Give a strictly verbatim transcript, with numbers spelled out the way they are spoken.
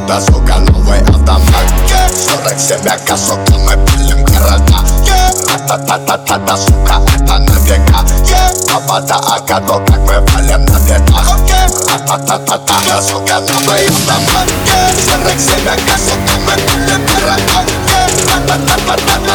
это, сука, новый автомат. Сорок семь АК, сука, мы пилим города. Та-та-та-та-та, сука, это на века. Папа-то АК, то как мы валим на бедах. Та-та-та-та-та, сука, новый автомат. Сорок семь АК, сука, мы пилим города. Та-та-та-та-та.